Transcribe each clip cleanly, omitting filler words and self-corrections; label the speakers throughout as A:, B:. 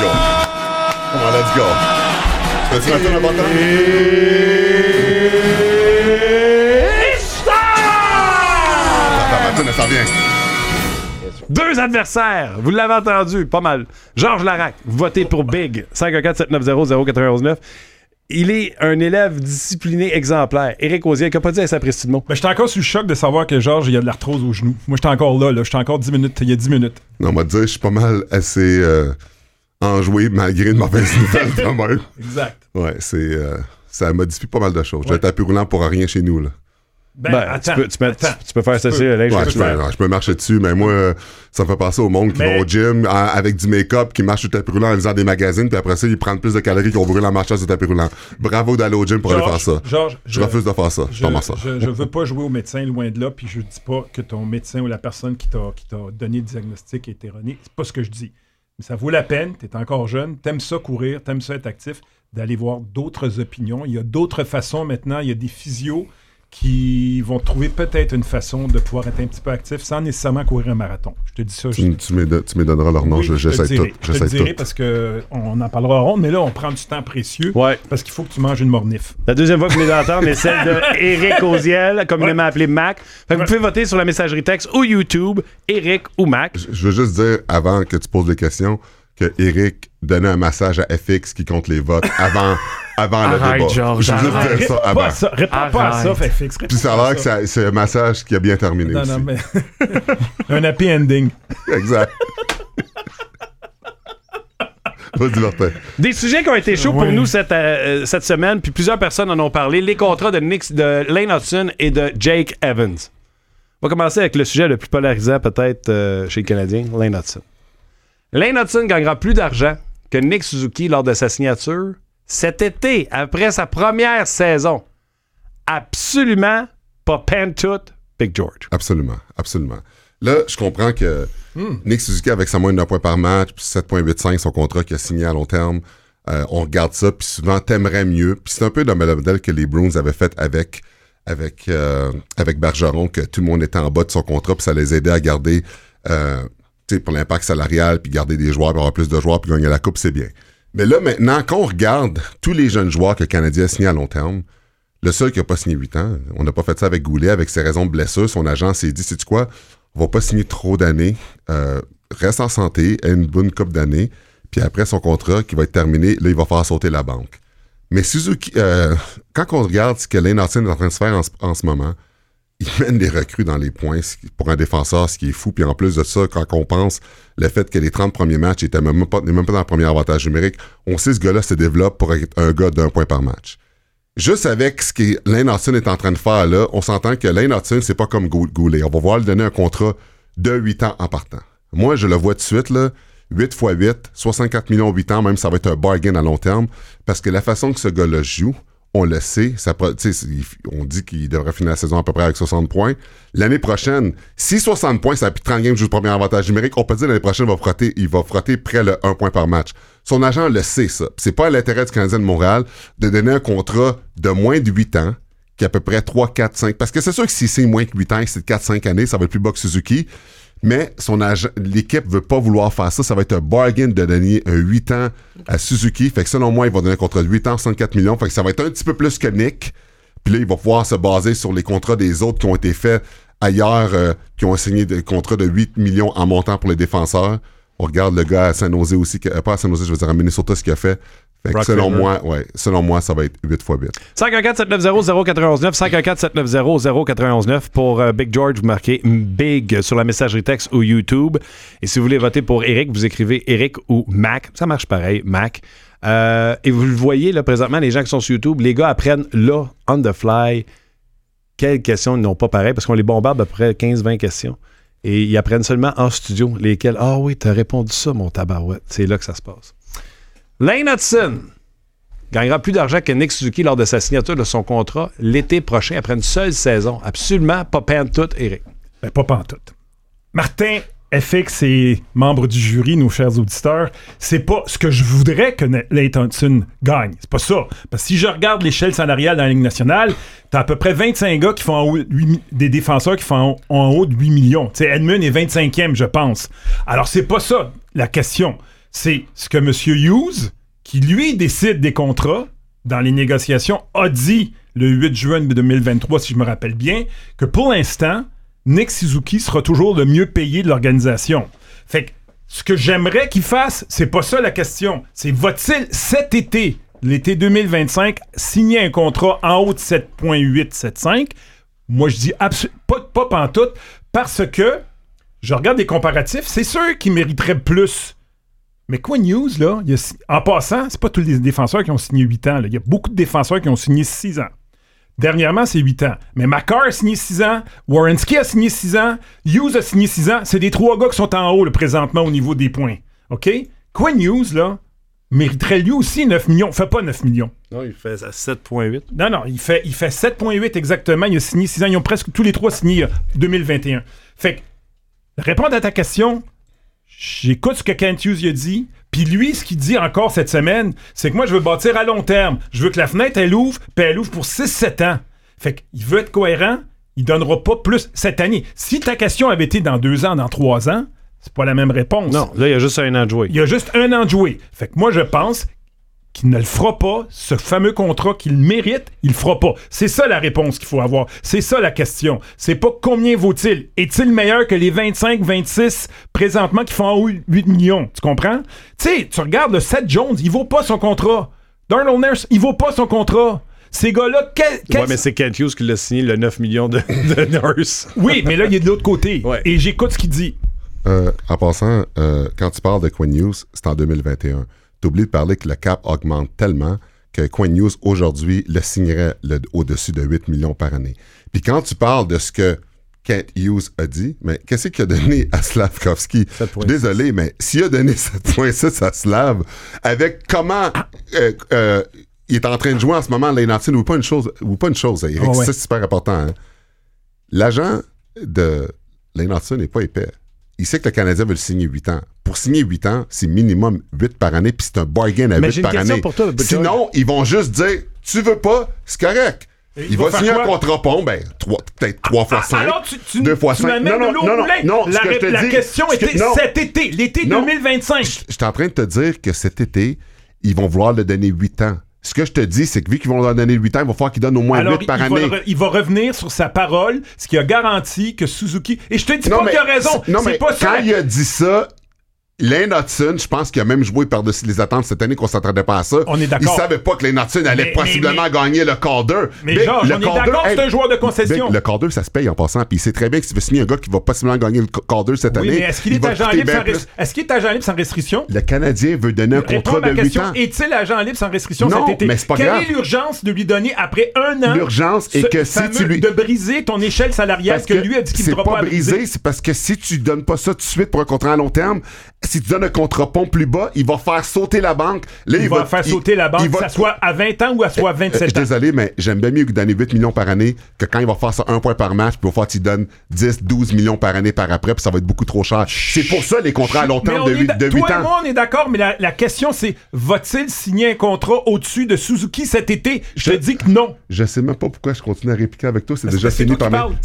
A: go. Come on, let's go. Peux-tu mettre un bâton? Attends, ça vient.
B: Deux adversaires, vous l'avez entendu, pas mal. Georges Larac, votez pour Big, 514-790-0919. Il est un élève discipliné exemplaire. Éric Auziel, qui n'a pas dit à s'apprécie de mots.
C: Ben, j'étais encore sous le choc de savoir que Georges, il a de l'arthrose au genou. Moi, j'étais encore là. J'étais encore 10 minutes. Il y a 10 minutes.
A: Non, on va te dire, je suis pas mal assez enjoué malgré une mauvaise nouvelle quand même.
C: Exact.
A: Ouais, ça modifie pas mal de choses. J'ai un tapis roulant pour rien chez nous, là.
C: Attends,
B: tu peux faire ça,
A: je peux marcher dessus, mais moi, ça me fait penser au monde qui va au gym avec du make-up, qui marche sur le tapis roulant en lisant des magazines, puis après ça, ils prennent plus de calories qu'on brûle en marchant sur le tapis roulant. Bravo d'aller au gym pour aller faire ça.
C: Georges,
A: je refuse de faire ça.
C: Je veux pas jouer au médecin, loin de là, puis je dis pas que ton médecin ou la personne qui t'a donné le diagnostic est erroné. C'est pas ce que je dis. Mais ça vaut la peine, t'es encore jeune, t'aimes ça courir, t'aimes ça être actif, d'aller voir d'autres opinions. Il y a d'autres façons maintenant, il y a des physios qui vont trouver peut-être une façon de pouvoir être un petit peu actif sans nécessairement courir un marathon. Je te dis ça.
A: Tu me donneras leur nom,
C: oui,
A: j'essaie tout.
C: Je te le dirai parce qu'on en parlera en ronde, mais là, on prend du temps précieux parce qu'il faut que tu manges une mornif.
B: La deuxième fois que vous les entendez est celle de Éric Auziel, communément appelé Mac. Fait que vous pouvez voter sur la messagerie texte ou YouTube, Éric ou Mac.
A: Je veux juste dire, avant que tu poses des questions, que Éric donnait un massage à FX qui compte les votes avant le débat.
B: Georges,
A: je veux juste dire ça avant.
C: Réponds pas à ça, FX.
A: Puis ça a l'air que c'est un massage qui a bien terminé aussi.
C: Non, mais... un happy ending.
A: Exact. Vas-y, Martin.
B: Des sujets qui ont été chauds pour nous cette semaine, puis plusieurs personnes en ont parlé. Les contrats de Lane Hudson et de Jake Evans. On va commencer avec le sujet le plus polarisant peut-être chez les Canadiens, Lane Hudson. Lane Hudson gagnera plus d'argent que Nick Suzuki lors de sa signature cet été, après sa première saison. Absolument pas pantoute, Big George.
A: Absolument. Là, je comprends que Nick Suzuki, avec sa moyenne d'un point par match, puis 7,85, son contrat qu'il a signé à long terme, on regarde ça, puis souvent, t'aimerais mieux. Puis c'est un peu le modèle que les Bruins avaient fait avec Bergeron, que tout le monde était en bas de son contrat, puis ça les aidait à garder... pour l'impact salarial, puis garder des joueurs, puis avoir plus de joueurs, puis gagner la coupe, c'est bien. Mais là, maintenant, quand on regarde tous les jeunes joueurs que le Canadien a signés à long terme, le seul qui n'a pas signé 8 ans, on n'a pas fait ça avec Goulet, avec ses raisons de blessure, son agent s'est dit, sais-tu quoi, on va pas signer trop d'années, reste en santé, aie une bonne coupe d'années, puis après son contrat qui va être terminé, là, il va faire sauter la banque. Mais Suzuki, quand on regarde ce que Lane Hudson est en train de se faire en ce moment, il mène des recrues dans les points pour un défenseur, ce qui est fou. Puis en plus de ça, quand on pense le fait que les 30 premiers matchs n'étaient même pas dans le premier avantage numérique, on sait que ce gars-là se développe pour être un gars d'un point par match. Juste avec ce que Lane Hudson est en train de faire là, on s'entend que Lane Hudson, c'est pas comme Goulet. On va voir lui donner un contrat de 8 ans en partant. Moi, je le vois tout de suite, là, 8 x 8, 64 millions 8 ans, même ça va être un bargain à long terme, parce que la façon que ce gars-là joue, on le sait, on dit qu'il devrait finir la saison à peu près avec 60 points. L'année prochaine, si 60 points, ça a plus de 30 games juste le premier avantage numérique, on peut dire l'année prochaine, il va frotter près le 1 point par match. Son agent le sait, ça. C'est pas à l'intérêt du Canadien de Montréal de donner un contrat de moins de 8 ans, qui est à peu près 3, 4, 5. Parce que c'est sûr que si c'est moins que 8 ans, c'est 4, 5 années, ça va être plus bas que Suzuki. Mais l'équipe veut pas vouloir faire ça. Ça va être un bargain de donner un 8 ans à Suzuki. Fait que selon moi, il va donner un contrat de 8 ans, 64 millions. Fait que ça va être un petit peu plus que Nick. Puis là, il va pouvoir se baser sur les contrats des autres qui ont été faits ailleurs, qui ont signé des contrats de 8 millions en montant pour les défenseurs. On regarde le gars à Saint-Nosé aussi, pas à Saint-Nosé, je veux dire à Minnesota, ce qu'il a fait. Fait que selon moi, ça va être 8 x 8.
B: 514-790-0919, 514-790-0919 pour Big George, vous marquez Big sur la messagerie texte ou YouTube. Et si vous voulez voter pour Éric, vous écrivez Éric ou Mac. Ça marche pareil, Mac. Et vous le voyez là présentement, les gens qui sont sur YouTube, les gars apprennent là, on the fly, quelles questions ils n'ont pas pareil, parce qu'on les bombarde à peu près 15-20 questions. Et ils apprennent seulement en studio lesquelles, ah oui, t'as répondu ça, mon tabarouette. C'est là que ça se passe. Lane Hudson gagnera plus d'argent que Nick Suzuki lors de sa signature de son contrat l'été prochain après une seule saison. Absolument pas pantoute, Éric.
C: Ben, pas pantoute. Martin, FX et membres du jury, nos chers auditeurs, c'est pas ce que je voudrais que Lane Hudson gagne. C'est pas ça. Parce que si je regarde l'échelle salariale dans la Ligue nationale, t'as à peu près 25 gars qui font en haut, des défenseurs qui font en haut de 8 millions. T'sais, Edmund est 25e, je pense. Alors, c'est pas ça la question. c'est ce que M. Hughes, qui lui décide des contrats dans les négociations, a dit le 8 juin 2023, si je me rappelle bien, que pour l'instant, Nick Suzuki sera toujours le mieux payé de l'organisation. Fait que ce que j'aimerais qu'il fasse, c'est pas ça la question. C'est va-t-il cet été, l'été 2025, signer un contrat en haut de 7.8, 7.5? Moi, je dis pas pantoute, parce que je regarde des comparatifs, c'est sûr qu'il mériterait plus. Mais Quinn Hughes, là, en passant, c'est pas tous les défenseurs qui ont signé 8 ans. Là. Il y a beaucoup de défenseurs qui ont signé 6 ans. Dernièrement, c'est 8 ans. Mais Makar a signé 6 ans, Werenski a signé 6 ans, Hughes a signé 6 ans. C'est des 3 gars qui sont en haut, là, présentement, au niveau des points. OK? Quinn Hughes, là, mériterait lui aussi 9 millions. Il fait pas 9 millions.
B: Non, il fait 7,8.
C: Non, il fait 7,8 exactement. Il a signé 6 ans. Ils ont presque tous les 3 signé 2021. Fait que, répondre à ta question, j'écoute ce que Kent Hughes a dit, puis lui, ce qu'il dit encore cette semaine, c'est que moi, je veux bâtir à long terme. Je veux que la fenêtre, elle ouvre, puis elle ouvre pour 6-7 ans. Fait qu'il veut être cohérent, il donnera pas plus cette année. Si ta question avait été dans 2 ans, dans 3 ans, c'est pas la même réponse.
B: Non, là, il y a juste 1 an de jouer.
C: Il y a juste 1 an de jouer. Fait que moi, je pense qu'il ne le fera pas, ce fameux contrat qu'il mérite, il le fera pas. C'est ça la réponse qu'il faut avoir. C'est ça la question. C'est pas combien vaut-il. Est-il meilleur que les 25, 26 présentement qui font en haut 8 millions? Tu comprends? Tu sais, tu regardes le Seth Jones, il vaut pas son contrat. Darnell Nurse, il vaut pas son contrat. Ces gars-là,
B: ouais, mais c'est Kent Hughes qui l'a signé le 9 millions de Nurse.
C: Oui, mais là, il est de l'autre côté.
B: Ouais.
C: Et j'écoute ce qu'il dit.
A: En passant, quand tu parles de Quinn Hughes, c'est en 2021. T'oublies de parler que le cap augmente tellement que Quinn Hughes, aujourd'hui, le signerait au-dessus de 8 millions par année. Puis quand tu parles de ce que Kent Hughes a dit, mais qu'est-ce qu'il a donné à Slavkovski? Je suis désolé, mais s'il a donné 7.6 à Slav, avec comment il est en train de jouer en ce moment, Lane Hudson, ou pas une chose, Eric,
C: ouais.
A: c'est super important. Hein? L'agent de Lane Hudson n'est pas épais. Il sait que le Canadien veut le signer 8 ans. Pour signer 8 ans, c'est minimum 8 par année, puis c'est un bargain à 8 par année.
B: Pour toi,
A: sinon, ils vont juste dire, tu veux pas, c'est correct. Il va signer un contrat pont, peut-être 3 fois 5,
C: alors
A: 2 fois 5. Non,
C: la question était cet été, l'été 2025.
A: Je suis en train de te dire que cet été, ils vont vouloir le donner 8 ans. Ce que je te dis, c'est que vu qu'ils vont leur donner 8 ans, il va falloir qu'ils donnent au moins 8 par année.
C: Il va revenir sur sa parole, ce qui a garanti que Suzuki... Et je te dis pas qu'il a raison.
A: Mais pas quand il a dit ça, Lane Hudson, je pense qu'il a même joué par-dessus les attentes cette année qu'on s'attendait pas à ça.
C: On est d'accord.
A: Il savait pas que Lane Hudson allait possiblement gagner le Calder.
C: Mais Georges, on est d'accord que c'est un joueur de concession.
A: Le Calder, ça se paye en passant. Puis il sait très bien que s'il veut signer un gars qui va possiblement gagner le Calder cette année...
C: mais est-ce qu'il est agent libre sans restriction?
A: Le Canadien veut donner un contrat de 8 ans.
C: Est-il agent libre sans restriction
A: cet
C: été?
A: Mais c'est pas grave.
C: Quelle est l'urgence de lui donner, après 1 an...
A: L'urgence est que si tu lui...
C: de briser ton échelle salariale que lui a dit qu'il ne pourra pas briser.
A: C'est parce que si tu donnes pas ça tout de suite pour un contrat à long terme, si tu donnes un contrat pont plus bas, il va faire sauter la banque. Là, il va faire sauter la banque, que ça soit à 20 ans ou à soit 27 ans. Je suis désolé, mais j'aime bien mieux que donner 8 millions par année que quand il va faire ça 1 point par match, puis il va falloir qu'il donne 10, 12 millions par année par après, puis ça va être beaucoup trop cher. C'est pour ça les contrats à long terme de 8 ans.
C: Toi et moi, on est d'accord, mais la question, c'est va-t-il signer un contrat au-dessus de Suzuki cet été? Je te dis que non.
A: Je sais même pas pourquoi je continue à répliquer avec toi. C'est déjà fini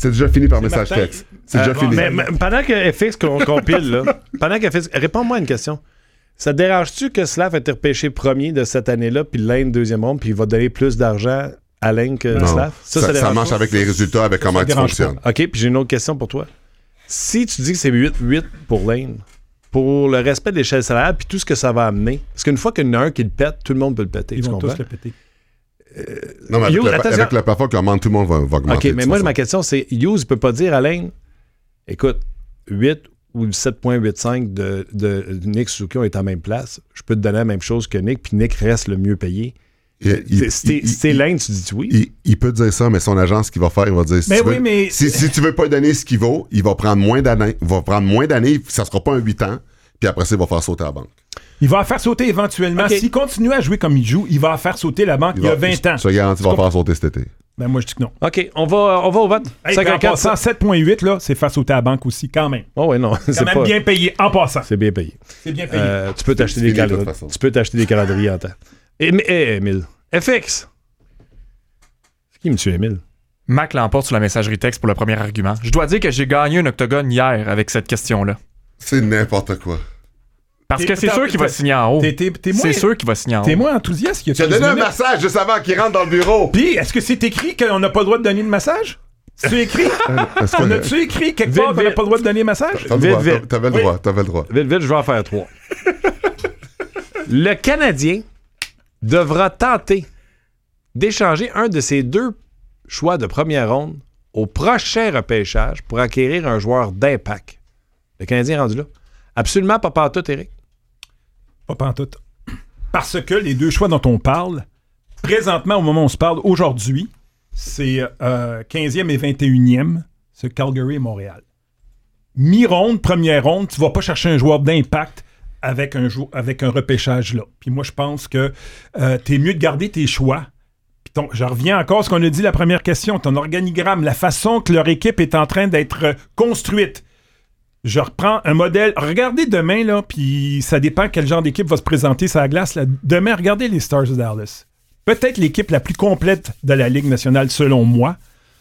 A: par message texte. C'est déjà fini.
B: Mais pendant que FX compile, là, pendant que FX, réponds-moi à une question. Ça te dérange-tu que Slav a été repêché premier de cette année-là, puis Lane deuxième ronde, puis il va donner plus d'argent à Lane que Slav?
A: Ça marche avec les résultats, avec comment tu fonctionnes.
B: OK, puis j'ai une autre question pour toi. Si tu dis que c'est 8 pour Lane, pour le respect de l'échelle salariale, puis tout ce que ça va amener, parce qu'une fois qu'il y en a un qui le pète, tout le monde peut le péter.
C: Ils vont tous le péter.
A: Non, mais avec le plafond qui augmente, tout le monde va augmenter.
B: OK, mais moi, ma question, c'est Hughes ne peut pas dire à Lane, écoute, 8 ou 7.85 de Nick Suzuki, on est en même place. Je peux te donner la même chose que Nick, puis Nick reste le mieux payé. C'est Lane, tu dis oui?
A: Il peut dire ça, mais son agence, ce qu'il va faire, il va dire si tu veux pas donner ce qu'il vaut, il va prendre moins d'années, ça sera pas un 8 ans, puis après ça, il va faire sauter la banque.
C: Il va faire sauter éventuellement. Okay. S'il continue à jouer comme il joue, il va faire sauter la banque il y a 20 ans.
A: Je te garantis qu'il va faire sauter cet été.
C: Ben moi, je dis que non.
B: OK, on va au vote.
C: En passant, 7.8, là, c'est faire sauter la banque aussi, quand même.
B: Oh ouais, non.
C: C'est quand même bien payé, en passant.
B: C'est bien payé.
C: C'est bien payé.
B: Tu peux t'acheter des calendriers. Tu peux t'acheter des calendriers en temps. Émile. FX. C'est qui, M. Émile?
D: Mac l'emporte sur la messagerie texte pour le premier argument. Je dois dire que j'ai gagné un octogone hier avec cette question-là.
A: C'est n'importe quoi.
D: Parce que c'est sûr qu'il va signer en haut. C'est sûr qu'il va signer en haut.
C: T'es moins enthousiaste qu'il y a
A: Tu as donné un massage juste avant qu'il rentre dans le bureau.
C: Puis, est-ce que c'est écrit qu'on n'a pas le droit de donner de massage? C'est écrit? On a-tu écrit quelque part qu'on n'a pas le droit de donner de massage?
A: T'avais le droit.
B: Vite, je vais en faire 3. Le Canadien devra tenter d'échanger un de ses 2 choix de première ronde au prochain repêchage pour acquérir un joueur d'impact. Le Canadien est rendu là. Absolument pas pantoute, Éric.
C: Pas pantoute. Parce que les 2 choix dont on parle, présentement, au moment où on se parle, aujourd'hui, c'est 15e et 21e, c'est Calgary et Montréal. Mi-ronde, première ronde, tu vas pas chercher un joueur d'impact avec un repêchage là. Puis moi, je pense que t'es mieux de garder tes choix. Puis je reviens encore à ce qu'on a dit la première question, ton organigramme, la façon que leur équipe est en train d'être construite. Je reprends un modèle. Regardez demain, là, puis ça dépend quel genre d'équipe va se présenter sur la glace. Là. Demain, regardez les Stars de Dallas. Peut-être l'équipe la plus complète de la Ligue nationale, selon moi,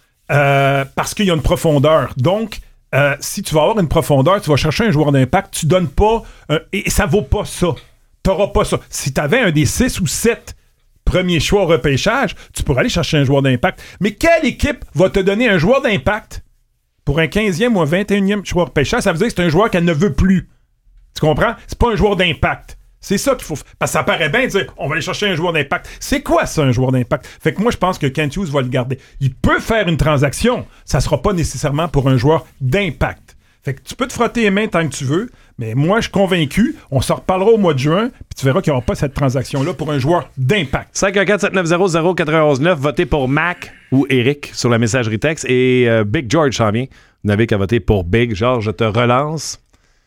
C: parce qu'il y a une profondeur. Donc, si tu vas avoir une profondeur, tu vas chercher un joueur d'impact, tu donnes pas... et ça vaut pas ça. T'auras pas ça. Si tu avais un des 6 ou 7 premiers choix au repêchage, tu pourrais aller chercher un joueur d'impact. Mais quelle équipe va te donner un joueur d'impact pour un 15e ou un 21e choix au repêchage? Ça veut dire que c'est un joueur qu'elle ne veut plus. Tu comprends? C'est pas un joueur d'impact. C'est ça qu'il faut... Parce que ça paraît bien de dire, on va aller chercher un joueur d'impact. C'est quoi ça, un joueur d'impact? Fait que moi, je pense que Kent Hughes va le garder. Il peut faire une transaction. Ça sera pas nécessairement pour un joueur d'impact. Fait que tu peux te frotter les mains tant que tu veux, mais moi, je suis convaincu, on s'en reparlera au mois de juin, puis tu verras qu'il n'y aura pas cette transaction-là pour un joueur d'impact.
B: 514-7900-941, votez pour Mac ou Eric sur la messagerie texte, et Big George s'en vient. Vous n'avez qu'à voter pour Big. George, je te relance.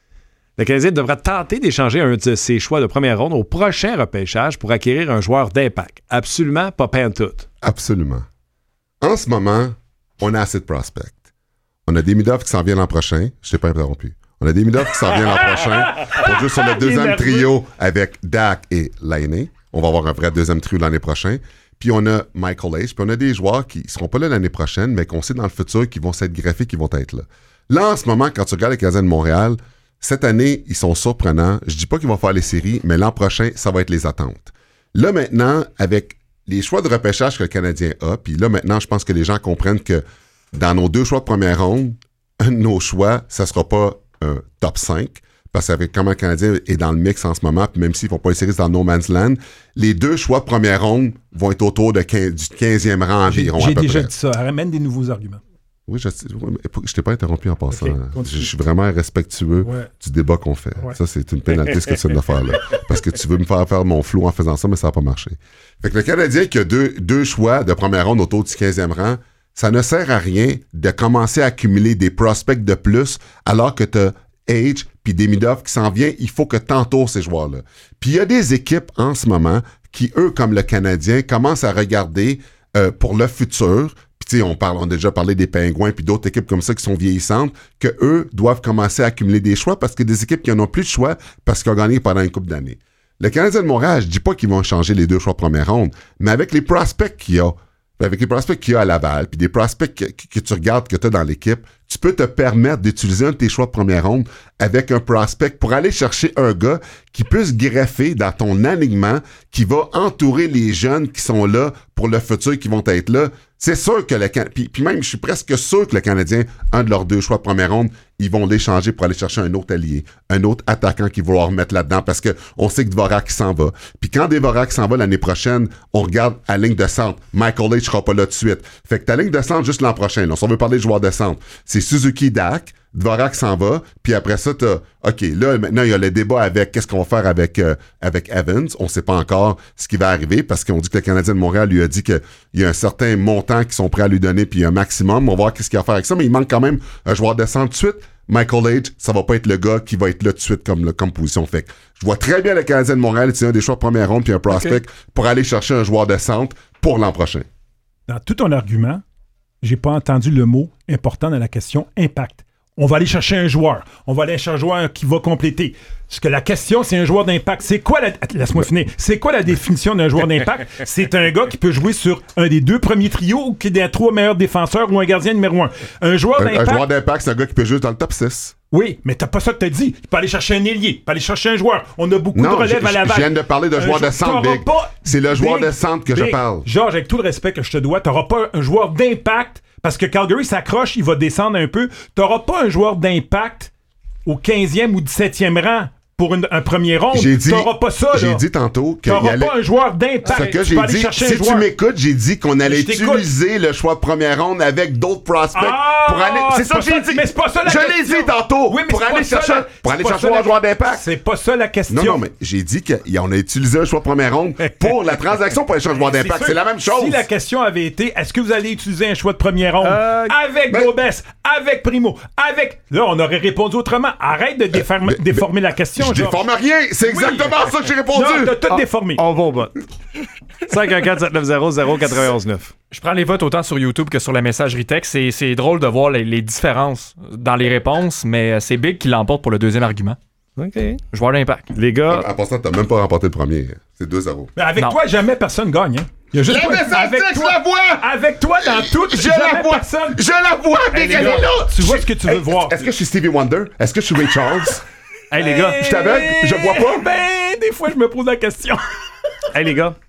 B: Le Canadien devra tenter d'échanger un de ses choix de première ronde au prochain repêchage pour acquérir un joueur d'impact. Absolument pas pantoute.
A: Absolument. En ce moment, on a assez de prospects. On a Demidov qui s'en vient l'an prochain. Je t'ai pas interrompu. On a Demidov qui s'en vient l'an prochain pour jouer sur le deuxième trio avec Dak et Laine. On va avoir un vrai deuxième trio l'année prochaine. Puis on a Michael H. Puis on a des joueurs qui ne seront pas là l'année prochaine, mais qu'on sait dans le futur qu'ils vont s'être greffés, qu'ils vont être là. Là, en ce moment, quand tu regardes les Canadiens de Montréal, cette année, ils sont surprenants. Je dis pas qu'ils vont faire les séries, mais l'an prochain, ça va être les attentes. Là, maintenant, avec les choix de repêchage que le Canadien a, puis là, maintenant, je pense que les gens comprennent que dans nos 2 choix de première ronde, un de nos choix, ça sera pas un top 5, parce qu'avec comment le Canadien est dans le mix en ce moment, puis même s'ils ne font pas les séries dans No Man's Land, les 2 choix de première ronde vont être autour du 15e rang environ.
C: J'ai déjà dit ça. Ramène des nouveaux arguments.
A: Oui, je t'ai pas interrompu en passant. Okay, je suis vraiment respectueux du débat qu'on fait. Ouais. Ça, c'est une pénalité, ce que tu viens de faire là. Parce que tu veux me faire mon flou en faisant ça, mais ça n'a pas marché. Fait que le Canadien qui a 2 choix de première ronde autour du 15e rang, ça ne sert à rien de commencer à accumuler des prospects de plus alors que tu as H puis Demidov qui s'en vient. Il faut que tu entoures ces joueurs-là. Puis il y a des équipes en ce moment qui, eux, comme le Canadien, commencent à regarder pour le futur. Puis on a déjà parlé des Pingouins puis d'autres équipes comme ça qui sont vieillissantes, que eux doivent commencer à accumuler des choix parce que des équipes qui n'en ont plus de choix parce qu'ils ont gagné pendant une couple d'années. Le Canadien de Montréal, je dis pas qu'ils vont changer les 2 choix de première ronde, mais avec les prospects qu'il y a, avec les prospects qu'il y a à Laval, puis des prospects que tu regardes, que tu as dans l'équipe, tu peux te permettre d'utiliser un de tes choix de première ronde avec un prospect pour aller chercher un gars qui peut se greffer dans ton alignement, qui va entourer les jeunes qui sont là pour le futur, qui vont être là. C'est sûr que le Canadien, puis même, je suis presque sûr que le Canadien, un de leurs 2 choix de première ronde, ils vont l'échanger pour aller chercher un autre allié, un autre attaquant qu'ils vont leur mettre là-dedans parce que on sait que Dvorak s'en va. Puis quand Dvorak s'en va l'année prochaine, on regarde à la ligne de centre. Michael H sera pas là tout de suite. Fait que ta ligne de centre juste l'an prochain, là, si on veut parler de joueurs de centre, c'est Suzuki, Dak, Dvorak s'en va, puis après ça, OK, là, maintenant, il y a le débat avec qu'est-ce qu'on va faire avec Evans. On sait pas encore ce qui va arriver, parce qu'on dit que le Canadien de Montréal lui a dit qu'il y a un certain montant qu'ils sont prêts à lui donner, puis un maximum. On va voir qu'est-ce qu'il va faire avec ça, mais il manque quand même un joueur de centre tout de suite. Michael H, ça va pas être le gars qui va être là tout de suite comme position. Fait que je vois très bien le Canadien de Montréal utiliser un des choix de première ronde puis un prospect pour aller chercher un joueur de centre pour l'an prochain.
C: Dans tout ton argument, j'ai pas entendu le mot important dans la question impact. On va aller chercher un joueur. On va aller chercher un joueur qui va compléter. Parce que la question, c'est un joueur d'impact. C'est quoi Laisse-moi finir. C'est quoi la définition d'un joueur d'impact? C'est un gars qui peut jouer sur un des 2 premiers trios ou qui est des 3 meilleurs défenseurs ou un gardien numéro 1. Un joueur d'impact...
A: Un joueur d'impact, c'est un gars qui peut jouer dans le top 6.
C: Oui, mais t'as pas ça que t'as dit. Tu peux aller chercher un ailier, tu peux aller chercher un joueur. On a beaucoup de relèves à Laval.
A: Je viens de parler de joueur de centre, Big. C'est le joueur de centre que je parle.
C: Georges, avec tout le respect que je te dois, t'auras pas un joueur d'impact, parce que Calgary s'accroche, il va descendre un peu. T'auras pas un joueur d'impact au 15e ou 17e rang pour un premier ronde. T'auras pas ça, là.
A: J'ai dit tantôt qu'il
C: t'auras pas un joueur d'impact.
A: Ce que j'ai dit, si tu m'écoutes, j'ai dit qu'on allait utiliser le choix de première ronde avec d'autres prospects pour aller... C'est ça que j'ai dit.
C: Mais c'est pas ça la question.
A: Je l'ai dit tantôt. Oui, pour aller chercher un joueur d'impact.
C: C'est pas ça la question.
A: Non, mais j'ai dit qu'on a utilisé un choix de première ronde pour la transaction pour échanger un joueur d'impact. C'est la même chose.
C: Si la question avait été, est-ce que vous allez utiliser un choix de première ronde avec Gobès, avec Primo, avec... Là, on aurait répondu autrement. Arrête de déformer la question.
A: Je déforme rien, c'est exactement ça que j'ai répondu.
C: Non, t'as tout déformé.
B: On va au vote. 514-790-0919.
D: Je prends les votes autant sur YouTube que sur la messagerie texte. C'est drôle de voir les différences dans les réponses, mais c'est Big qui l'emporte pour le deuxième argument.
B: OK.
D: Joueur d'impact.
B: Les gars...
A: En passant, t'as même pas remporté le premier. C'est 2-0.
C: Mais avec toi, jamais personne gagne. Hein? Il y a juste
A: avec toi, la vois!
C: Avec toi, dans tout,
A: je la vois! Personne. Je la vois! Big, elle est là!
C: Tu vois ce que tu veux voir.
A: Est-ce que je suis Stevie Wonder? Est-ce que je suis Ray Charles?
B: Hey les gars,
A: je t'aveugle, je vois pas.
C: Ben, des fois, je me pose la question.
B: Hey les gars,